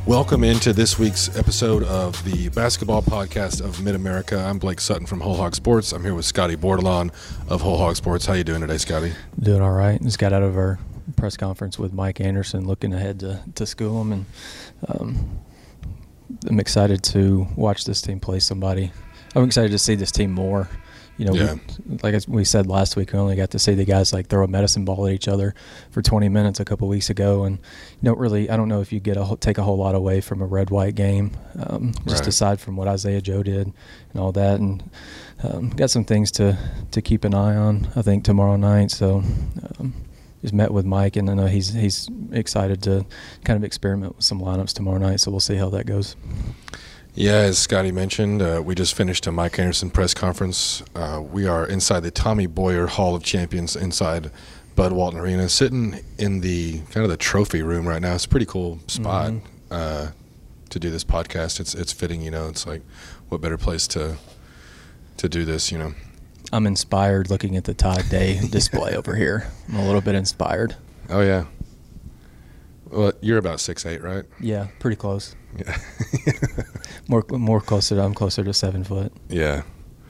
Welcome into this week's episode of the basketball podcast of Mid-America. I'm Blake Sutton from Whole Hog Sports. I'm here with Scotty Bordelon of Whole Hog Sports. How you doing today, Scotty? Doing all right. Just got out of our press conference with Mike Anderson, looking ahead to Schoolham, and I'm excited to watch this team play somebody. I'm excited to see this team more. You know, like we said last week, we only got to see the guys like throw a medicine ball at each other for 20 minutes a couple weeks ago, and I don't know if you take a whole lot away from a red-white game, just aside from what Isaiah Joe did and all that, and got some things to keep an eye on, I think, tomorrow night. So just met with Mike, and I know he's excited to kind of experiment with some lineups tomorrow night, so we'll see how that goes. Yeah, as Scotty mentioned, we just finished a Mike Anderson press conference. We are inside the Tommy Boyer Hall of Champions inside Bud Walton Arena, sitting in the kind of the trophy room right now. It's a pretty cool spot to do this podcast. It's fitting, you know. It's like, what better place to do this, you know. I'm inspired looking at the Todd Day display over here. I'm a little bit inspired. Oh, yeah. Well, you're about 6'8", right? Yeah, pretty close. Yeah. more closer. I'm closer to 7 foot. Yeah.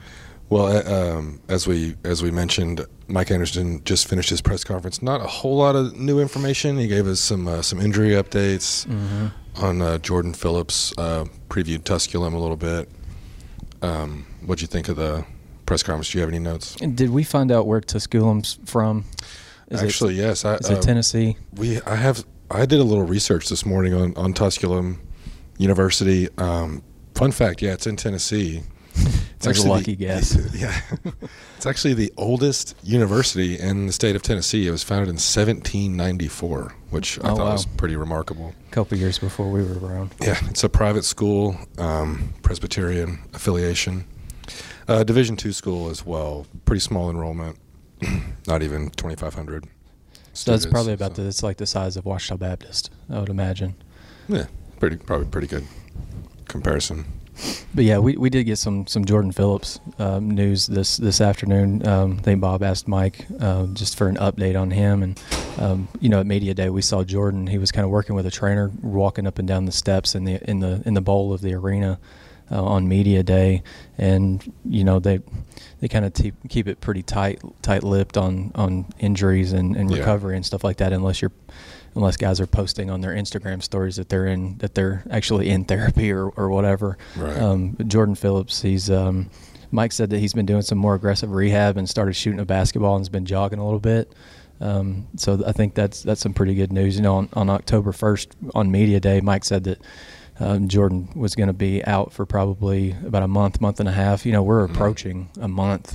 Well, as we mentioned, Mike Anderson just finished his press conference. Not a whole lot of new information. He gave us some injury updates on Jordan Phillips. Previewed Tusculum a little bit. What'd you think of the press conference? Do you have any notes? Did we find out where Tusculum's from? Actually, yes. Is it Tennessee? I did a little research this morning on Tusculum University. Fun fact, yeah, it's in Tennessee. It's a lucky guess. It's actually the oldest university in the state of Tennessee. It was founded in 1794, which I thought was pretty remarkable. A couple years before we were around. Yeah, it's a private school, Presbyterian affiliation. Division II school as well. Pretty small enrollment, not even 2,500. So that's probably it's like the size of Ouachita Baptist, I would imagine. Yeah, probably pretty good comparison. But yeah, we did get some Jordan Phillips news this afternoon. I think Bob asked Mike just for an update on him, and at media day we saw Jordan. He was kind of working with a trainer, walking up and down the steps in the bowl of the arena on media day, and they kind of keep it pretty tight-lipped on injuries and recovery and stuff like that, unless guys are posting on their Instagram stories that they're actually in therapy or whatever. Right. Jordan Phillips, Mike said that he's been doing some more aggressive rehab and started shooting a basketball and has been jogging a little bit. So I think that's some pretty good news. On October 1st on media day, Mike said that Jordan was going to be out for probably about a month and a half. We're approaching a month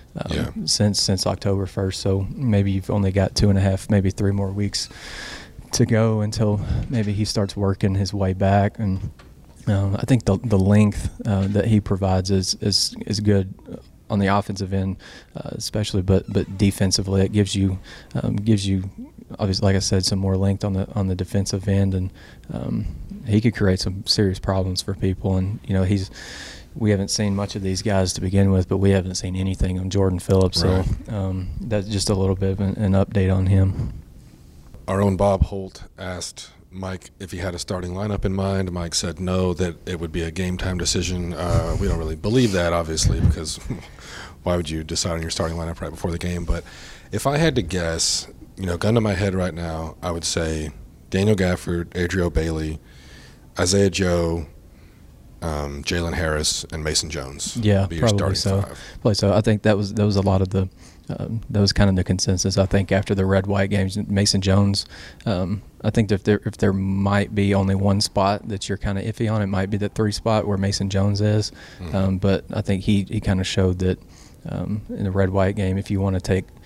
since October 1st, so maybe you've only got 2.5, maybe 3 more weeks to go until maybe he starts working his way back. And I think the length that he provides is good on the offensive end, especially, but defensively it gives you obviously, like I said, some more length on the defensive end, and he could create some serious problems for people. And we haven't seen much of these guys to begin with, but we haven't seen anything on Jordan Phillips. Right. So that's just a little bit of an update on him. Our own Bob Holt asked Mike if he had a starting lineup in mind. Mike said no, that it would be a game-time decision. We don't really believe that, obviously, because why would you decide on your starting lineup right before the game? But if I had to guess, gun to my head right now, I would say Daniel Gafford, Adrio Bailey, Isaiah Joe, Jalen Harris, and Mason Jones. Yeah, be your probably starting so. five. Probably so. I think that was a lot of the that was kind of the consensus. I think after the red-white games, Mason Jones. I think if there might be only one spot that you're kind of iffy on, it might be the 3 spot where Mason Jones is. But I think he kind of showed that in the red-white game, if you want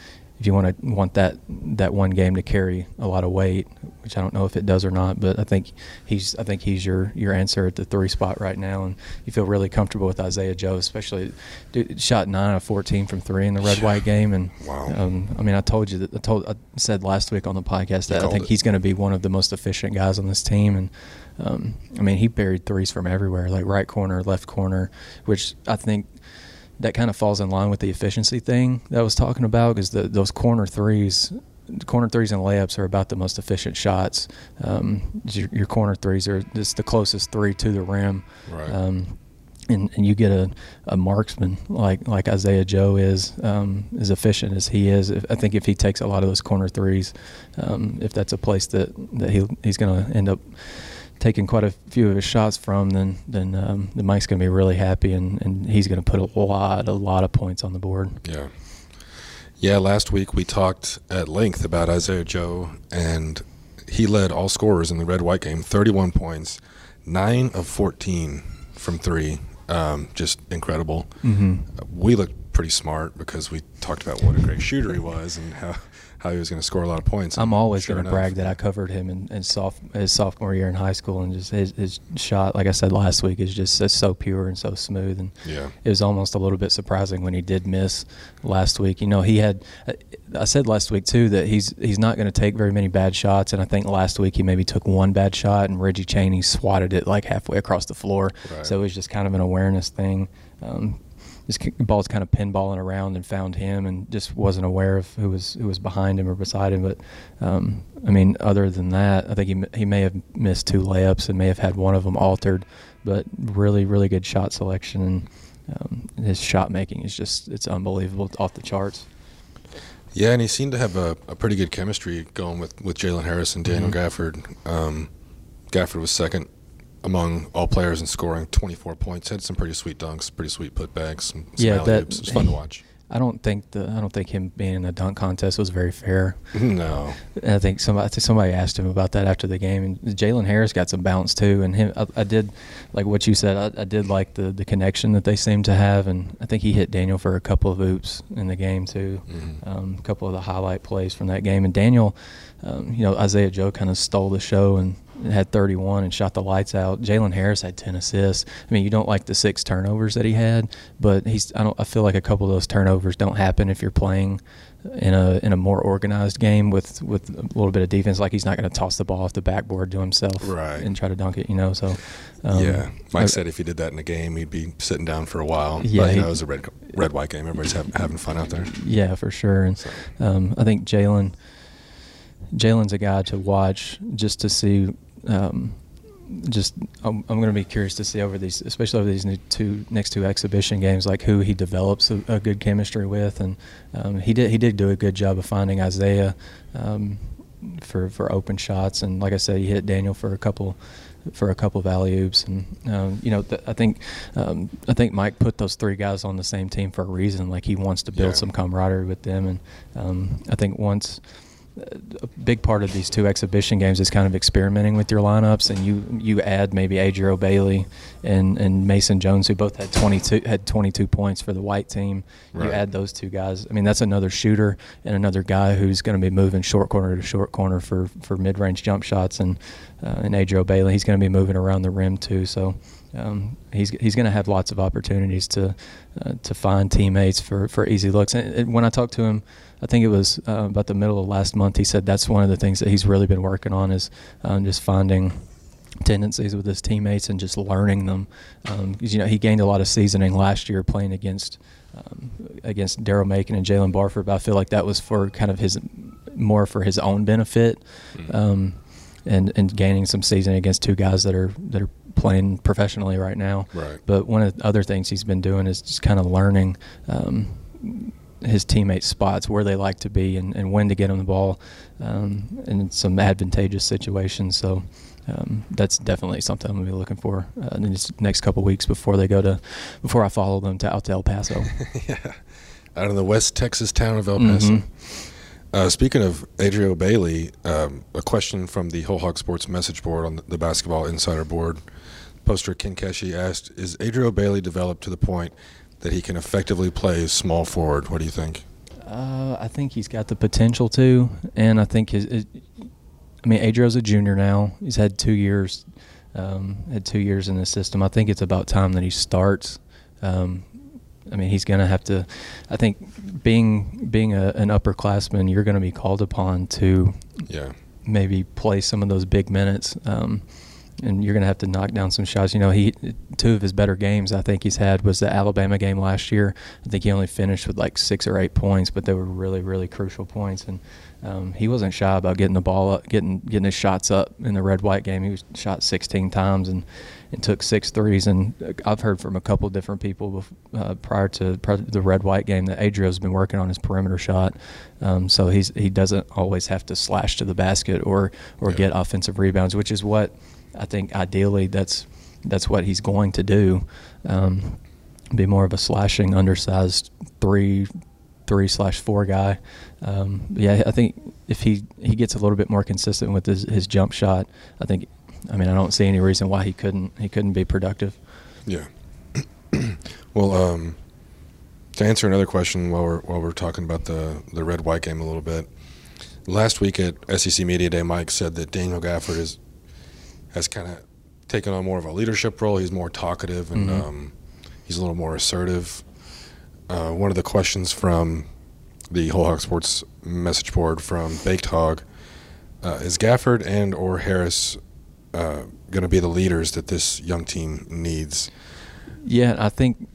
that one game to carry a lot of weight, which I don't know if it does or not, but I think he's your answer at the 3 spot right now, and you feel really comfortable with Isaiah Joe, especially shot 9 of 14 from 3 in the red-white game. And wow. I said last week on the podcast that I think he's going to be one of the most efficient guys on this team, and he buried threes from everywhere, like right corner, left corner, which I think that kind of falls in line with the efficiency thing that I was talking about, because those corner threes corner threes and layups are about the most efficient shots. Your corner threes are just the closest three to the rim. Right. And you get a marksman like Isaiah Joe is as efficient as he is. I think if he takes a lot of those corner threes, if that's a place that he's going to end up taking quite a few of his shots from, then Mike's going to be really happy, and he's going to put a lot of points on the board. Yeah. Yeah, last week we talked at length about Isaiah Joe, and he led all scorers in the red-white game, 31 points, 9 of 14 from three. Just incredible. Mm-hmm. We looked pretty smart because we talked about what a great shooter he was and how he was going to score a lot of points. I'm always going to brag that I covered him in his sophomore year in high school, and just his shot, like I said last week, is just so pure and so smooth. And it was almost a little bit surprising when he did miss last week. I said last week too that he's not going to take very many bad shots, and I think last week he maybe took one bad shot, and Reggie Chaney swatted it like halfway across the floor. Right. So it was just kind of an awareness thing. This ball's kind of pinballing around and found him, and just wasn't aware of who was behind him or beside him. But other than that, I think he may have missed 2 layups and may have had one of them altered. But really, really good shot selection, and his shot making is it's unbelievable. It's off the charts. Yeah, and he seemed to have a pretty good chemistry going with Jalen Harris and Daniel Gafford. Gafford was second among all players in scoring, 24 points. Had some pretty sweet dunks, pretty sweet putbacks, some alley-oops. It was fun to watch. I don't think him being in the dunk contest was very fair. No. And I think somebody asked him about that after the game, and Jalen Harris got some bounce too. And I did like what you said. I did like the connection that they seemed to have, and I think he hit Daniel for a couple of oops in the game too. A couple of the highlight plays from that game. And Daniel, Isaiah Joe kind of stole the show and had 31 and shot the lights out. Jalen Harris had 10 assists. I mean, you don't like the 6 turnovers that he had, but I feel like a couple of those turnovers don't happen if you're playing in a more organized game with a little bit of defense. Like, he's not going to toss the ball off the backboard to himself and try to dunk it, So Mike said if he did that in a game, he'd be sitting down for a while. Yeah, but, it was a red-white game. Everybody's having fun out there. Yeah, for sure. And I think Jalen's a guy to watch just to see. I'm going to be curious to see especially over these next two exhibition games, like who he develops a good chemistry with, and he did do a good job of finding Isaiah for open shots, and like I said, he hit Daniel for a couple of alley-oops, and I think Mike put those 3 guys on the same team for a reason. Like, he wants to build some camaraderie with them, and I think a big part of these 2 exhibition games is kind of experimenting with your lineups, and you add maybe Adriel Bailey and Mason Jones, who both had 22 points for the white team. Right. You add those 2 guys. I mean, that's another shooter and another guy who's going to be moving short corner to short corner for mid-range jump shots, and Adriel Bailey, he's going to be moving around the rim too. So he's going to have lots of opportunities to find teammates for easy looks. And when I talked to him, I think it was about the middle of last month, he said that's one of the things that he's really been working on is just finding tendencies with his teammates and just learning them. Because he gained a lot of seasoning last year playing against Daryl Macon and Jalen Barford, but I feel like that was for kind of more for his own benefit, and gaining some seasoning against 2 guys that are playing professionally right now. Right. But one of the other things he's been doing is just kind of learning his teammates' spots, where they like to be, and when to get them the ball in some advantageous situations. So that's definitely something I'm going to be looking for in these next couple of weeks before I follow them out to El Paso. Yeah, out of the West Texas town of El Paso. Mm-hmm. Speaking of Adriel Bailey, a question from the Whole Hog Sports message board on the Basketball Insider board. Poster Ken Keshi asked, "Is Adriel Bailey developed to the point that he can effectively play small forward?" What do you think? I think he's got the potential to, and I think Adriel's a junior now. He's had 2 years, in the system. I think it's about time that he starts. He's going to have to. I think being an upperclassman, you're going to be called upon to maybe play some of those big minutes. and you're going to have to knock down some shots. You know, two of his better games I think he's had was the Alabama game last year. I think he only finished with like 6 or 8 points, but they were really, really crucial points. And he wasn't shy about getting the ball up, getting his shots up in the red-white game. He was shot 16 times and took 6 threes. And I've heard from a couple different people prior to the red-white game that Adrio's been working on his perimeter shot. So he doesn't always have to slash to the basket or get offensive rebounds, which is what I think ideally that's what he's going to do. Be more of a slashing, undersized 3/4 guy. Yeah, I think if he gets a little bit more consistent with his jump shot, I don't see any reason why he couldn't be productive. Yeah. Well, to answer another question while we're talking about the red-white game a little bit, last week at SEC Media Day, Mike said that Daniel Gafford has kind of taken on more of a leadership role. He's more talkative and he's a little more assertive. One of the questions from the Whole Hog Sports message board from Baked Hog, is Gafford and or Harris going to be the leaders that this young team needs? Yeah, I think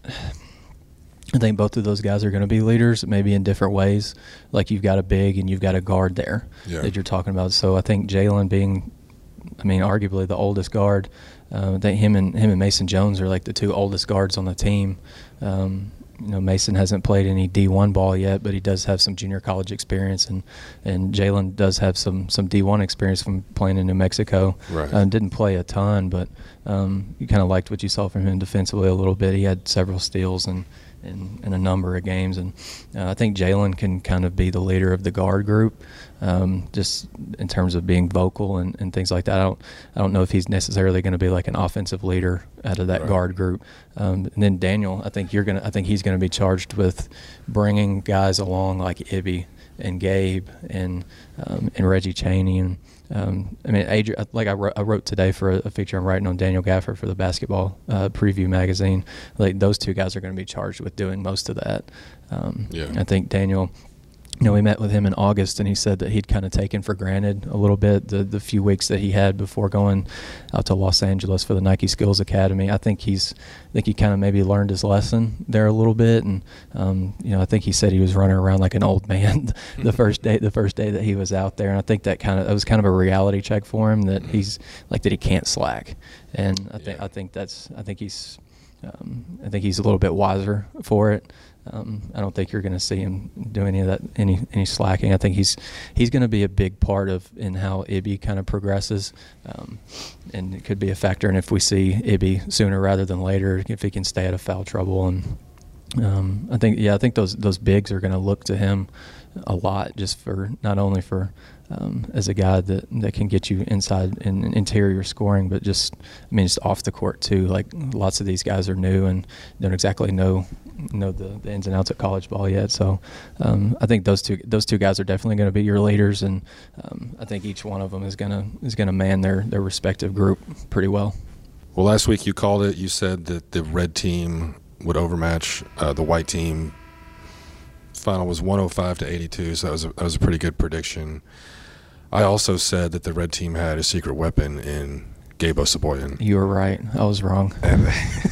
both of those guys are going to be leaders, maybe in different ways. Like you've got a big and you've got a guard there that you're talking about. So I think Jalen being, arguably the oldest guard, I think him and Mason Jones are like the 2 oldest guards on the team. Mason hasn't played any D1 ball yet, but he does have some junior college experience, and Jalen does have some D1 experience from playing in New Mexico. Right. Didn't play a ton, but you kind of liked what you saw from him defensively a little bit. He had several steals and a number of games, and I think Jalen can kind of be the leader of the guard group, just in terms of being vocal and things like that. I don't know if he's necessarily going to be like an offensive leader out of that guard group. And then Daniel, I think he's going to be charged with bringing guys along like Ibby and Gabe and Reggie Chaney and Adrian. Like I wrote today for a feature I'm writing on Daniel Gafford for the Basketball Preview magazine. Like those 2 guys are going to be charged with doing most of that. I think Daniel. We met with him in August, and he said that he'd kind of taken for granted a little bit the few weeks that he had before going out to Los Angeles for the Nike Skills Academy. I think he kind of maybe learned his lesson there a little bit, and I think he said he was running around like an old man the first day that he was out there, and I think that was kind of a reality check for him that he's like that he can't slack, and I think he's a little bit wiser for it. I don't think you're going to see him do any of that, any slacking. I think he's going to be a big part in how Ibby kind of progresses, and it could be a factor. And if we see Ibby sooner rather than later, if he can stay out of foul trouble, and I think those bigs are going to look to him a lot, just for not only for as a guy that can get you inside and interior scoring, but just off the court too. Like lots of these guys are new and don't exactly know the ins and outs of college ball yet. So I think those two guys are definitely going to be your leaders, and I think each one of them is gonna man their respective group pretty well. Well, last week you called it. You said that the red team would overmatch the white team. Final was 105-82, so that was a pretty good prediction. I also said that the red team had a secret weapon in Gabe Osabuohien. You were right. I was wrong. And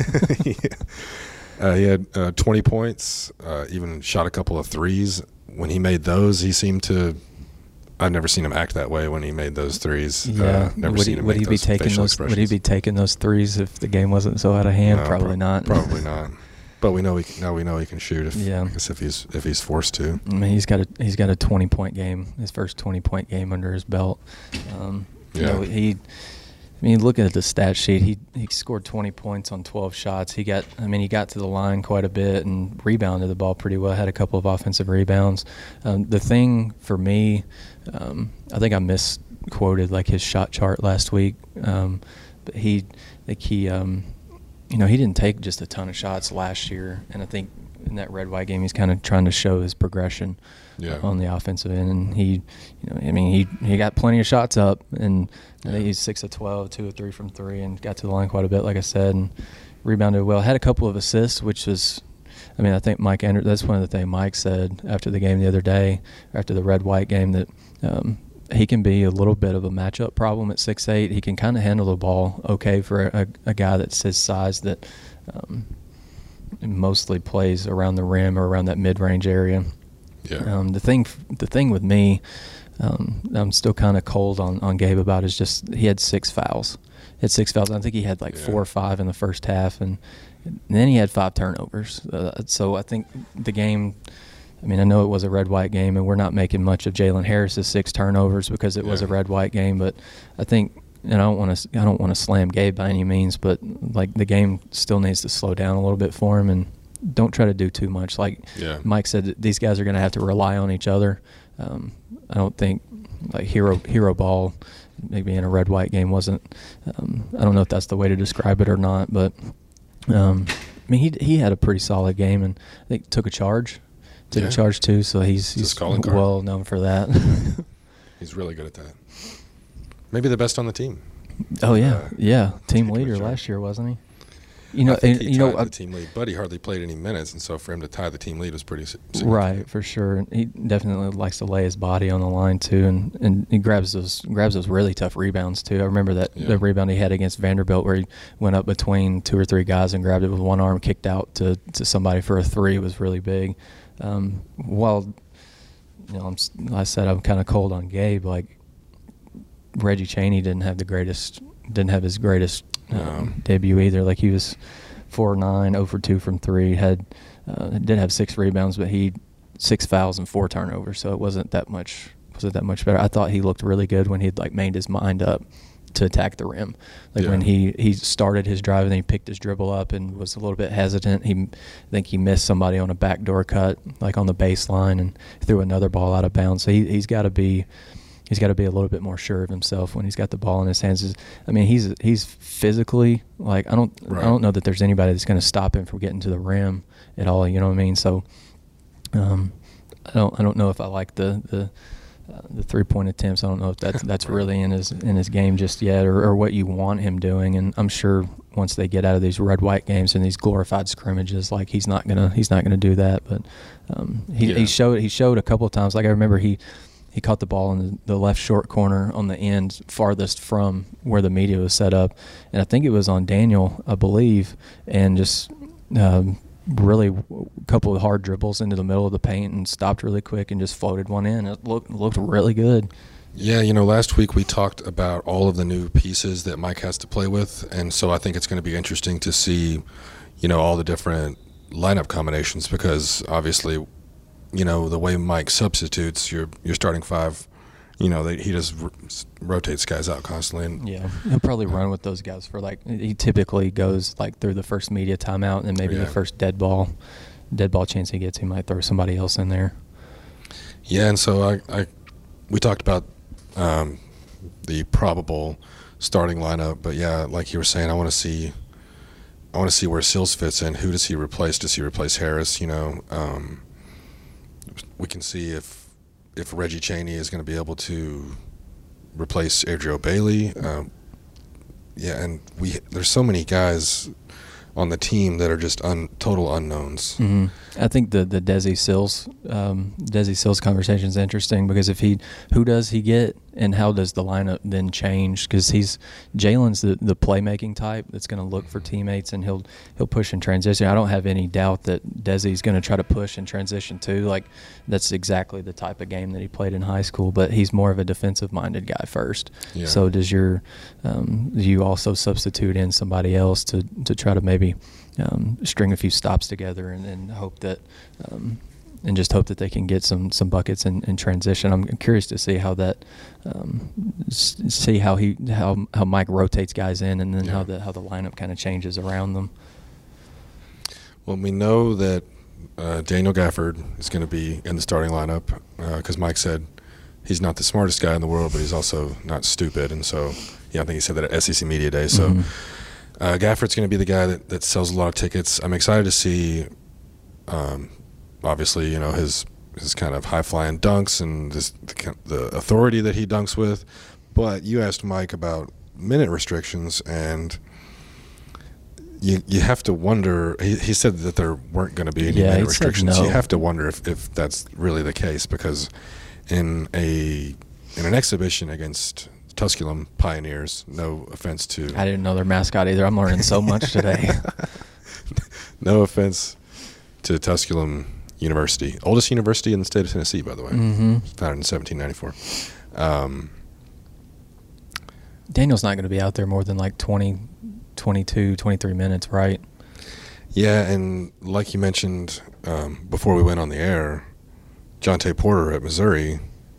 he had 20 points, even shot a couple of threes. When he made those, he seemed to – I've never seen him act that way when he made those threes. Yeah. Would he be taking those threes if the game wasn't so out of hand? No, probably not. Probably not. But we know he can shoot if he's forced to. He's got a 20-point game, his first 20-point game under his belt. Looking at the stat sheet, he scored 20 points on 12 shots. He got to the line quite a bit and rebounded the ball pretty well. Had a couple of offensive rebounds. The thing for me, I think I misquoted like his shot chart last week, but he didn't take just a ton of shots last year, and I think in that red-white game he's kind of trying to show his progression on the offensive end, and he got plenty of shots up, and I think he's 6 of 12, 2 of 3 from 3, and got to the line quite a bit, like I said, and rebounded well. Had a couple of assists, which was, I think Mike Anderson, that's one of the things Mike said after the game the other day, after the red-white game, that he can be a little bit of a matchup problem at 6'8". He can kind of handle the ball okay for a guy that's his size that mostly plays around the rim or around that mid-range area. Yeah. The thing with me, I'm still kind of cold on Gabe about is just he had 6 fouls. He had 6 fouls. I think he had like 4 or 5 in the first half, and then he had 5 turnovers. So I think the game, I mean, I know it was a red-white game, and we're not making much of Jalen Harris's 6 turnovers because it was a red-white game, but I think, and I don't want to slam Gabe by any means, but like the game still needs to slow down a little bit for him, and don't try to do too much. Like Mike said, these guys are going to have to rely on each other. I don't think like hero ball maybe in a red-white game wasn't. I don't know if that's the way to describe it or not, but I mean he had a pretty solid game, and I think took a charge. Took a charge too, so he's well known for that. He's really good at that. Maybe the best on the team. Oh yeah, team leader last year, wasn't he? I think he tied the team lead, but he hardly played any minutes, and so for him to tie the team lead was pretty significant. Right, for sure. He definitely likes to lay his body on the line too, and he grabs those really tough rebounds too. I remember the rebound he had against Vanderbilt where he went up between 2 or 3 guys and grabbed it with one arm, kicked out to somebody for a 3. It was really big. While I said I'm kind of cold on Gabe, like Reggie Chaney didn't have his greatest debut either. Like he was 4-9, 0 for 2 from 3. Did have 6 rebounds, but he 6 fouls and 4 turnovers. So it wasn't that much better. I thought he looked really good when he'd like made his mind up to attack the rim. Like when he started his drive and then he picked his dribble up and was a little bit hesitant. I think he missed somebody on a backdoor cut, like on the baseline, and threw another ball out of bounds. So he's got to be a little bit more sure of himself when he's got the ball in his hands. I mean, he's physically like I don't know that there's anybody that's going to stop him from getting to the rim at all. You know what I mean? So I don't know if I like the 3-point attempts. I don't know if that's really in his game just yet, or what you want him doing. And I'm sure once they get out of these red-white games and these glorified scrimmages, like he's not gonna do that. But he showed a couple of times. Like I remember he caught the ball in the left short corner on the end farthest from where the media was set up, and I think it was on Daniel, I believe, and just really a couple of hard dribbles into the middle of the paint and stopped really quick and just floated one in. It looked really good. Yeah, last week we talked about all of the new pieces that Mike has to play with, and so I think it's going to be interesting to see, all the different lineup combinations because obviously, the way Mike substitutes your starting 5, he just rotates guys out constantly. And he'll probably run with those guys for he typically goes through the first media timeout and then maybe the first dead ball chance he gets, he might throw somebody else in there. Yeah, and so we talked about the probable starting lineup, but like you were saying, I want to see where Sills fits in. Who does he replace? Does he replace Harris? We can see if Reggie Chaney is going to be able to replace Adrio Bailey. And there's so many guys on the team that are just total unknowns. Mm-hmm. I think the Desi Sills conversation is interesting because who does he get and how does the lineup then change? Because Jalen's the playmaking type that's going to look for teammates and he'll push and transition. I don't have any doubt that Desi's going to try to push and transition too. Like that's exactly the type of game that he played in high school. But he's more of a defensive minded guy first. Yeah. So do you also substitute in somebody else to try to maybe string a few stops together and hope that and just hope that they can get some buckets in transition. I'm curious to see how that how Mike rotates guys in and then how the lineup kind of changes around them. Well, we know that Daniel Gafford is going to be in the starting lineup because Mike said he's not the smartest guy in the world, but he's also not stupid, and so I think he said that at SEC Media Day. So. Mm-hmm. Gafford's going to be the guy that sells a lot of tickets. I'm excited to see, obviously, his kind of high-flying dunks and the authority that he dunks with. But you asked Mike about minute restrictions, and you have to wonder. He said that there weren't going to be any minute restrictions. No. You have to wonder if that's really the case because in a in an exhibition against Tusculum Pioneers. No offense to... I didn't know their mascot either. I'm learning so much today. No offense to Tusculum University. Oldest university in the state of Tennessee, by the way. Mm-hmm. Founded in 1794. Daniel's not going to be out there more than like 20, 22, 23 minutes, right? Yeah, and like you mentioned before we went on the air, Jonte Porter at Missouri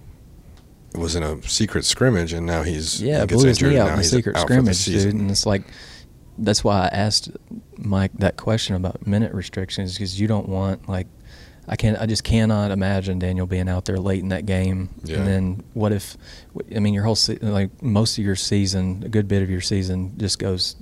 was in a secret scrimmage, and now he's blew gets his injured. knee And out now in the he's secret out scrimmage, for the season. dude. And it's like, that's why I asked Mike that question about minute restrictions, because you don't want, like, I just cannot imagine Daniel being out there late in that game. Yeah. And then what if, I mean, your whole most of your season, a good bit of your season just goes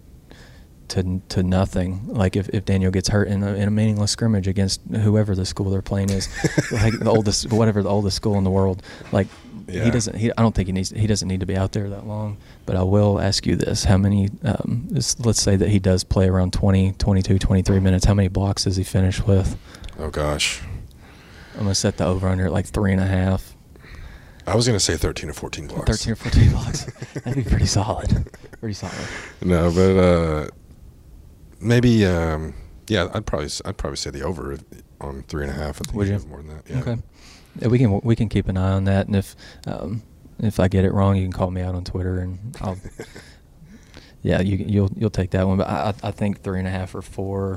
to nothing. Like if Daniel gets hurt in a meaningless scrimmage against whoever the school they're playing is, like the oldest school in the world, like Yeah. I don't think he doesn't need to be out there that long. But I will ask you this: how many? Let's say that he does play around 20, 22, 23 minutes. How many blocks does he finish with? Oh gosh, I'm gonna set the over under at like 3.5. I was going to say 13 or 14 blocks. 13 or 14 blocks. That'd be pretty solid. Pretty solid. No, but maybe yeah. I'd probably say the over on 3.5. I think Would you? More than that. Yeah. Okay. Yeah, we can keep an eye on that, and if I get it wrong, you can call me out on Twitter, and I'll. Yeah, you'll take that one, but I think 3.5 or 4.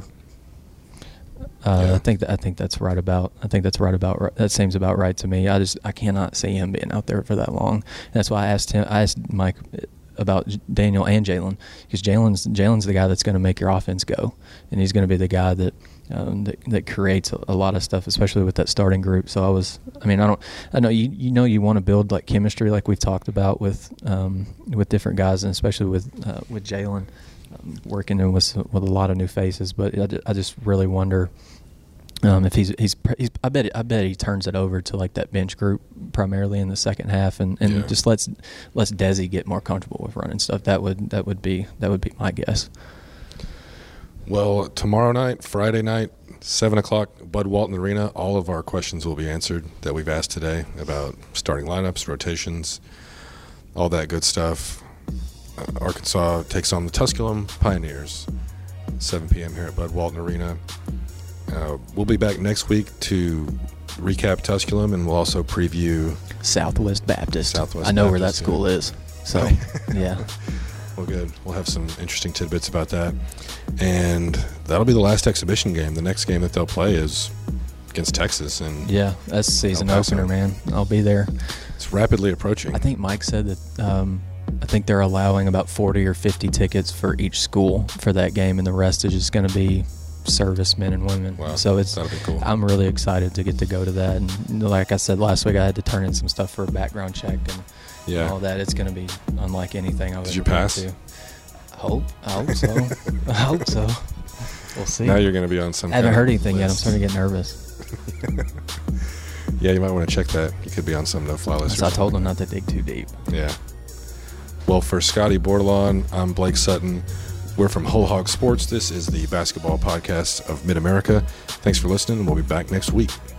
Yeah. I think that's right about. That seems about right to me. I cannot see him being out there for that long. That's why I asked Mike about Daniel and Jalen, because Jalen's the guy that's going to make your offense go, and he's going to be the guy that creates a lot of stuff, especially with that starting group. So I know you want to build like chemistry, like we've talked about with different guys, and especially with Jalen. Working in with a lot of new faces, but I just really wonder if he's I bet he turns it over to like that bench group primarily in the second half, and Yeah. just lets Desi get more comfortable with running stuff. That would be my guess. Well, tomorrow night, Friday night, 7 o'clock, Bud Walton Arena. All of our questions will be answered that we've asked today about starting lineups, rotations, all that good stuff. Arkansas takes on the Tusculum Pioneers, 7 p.m. here at Bud Walton Arena. We'll be back next week to recap Tusculum, and we'll also preview Southwest Baptist. Southwest I know where that Baptist, school is. So, yeah. Well, good. We'll have some interesting tidbits about that. And that'll be the last exhibition game. The next game that they'll play is against Texas. And Yeah, that's season El Paso. opener, man. I'll be there. it's rapidly approaching. I think Mike said that I think they're allowing about 40 or 50 tickets for each school for that game, and the rest is just going to be servicemen and women. Wow, So that'll be cool. I'm really excited to get to go to that. And like I said last week, I had to turn in some stuff for a background check and Yeah. all that. It's going to be unlike anything I've Did ever you been pass? to. I hope so. I hope so. We'll see. Now you're going to be on some I haven't kind heard of anything yet. I'm list. starting to get nervous. Yeah, you might want to check that. You could be on some no-fly list. So I told him not to dig too deep. Yeah. Well, for Scotty Bordelon, I'm Blake Sutton. We're from Whole Hog Sports. This is the basketball podcast of Mid-America. Thanks for listening, and we'll be back next week.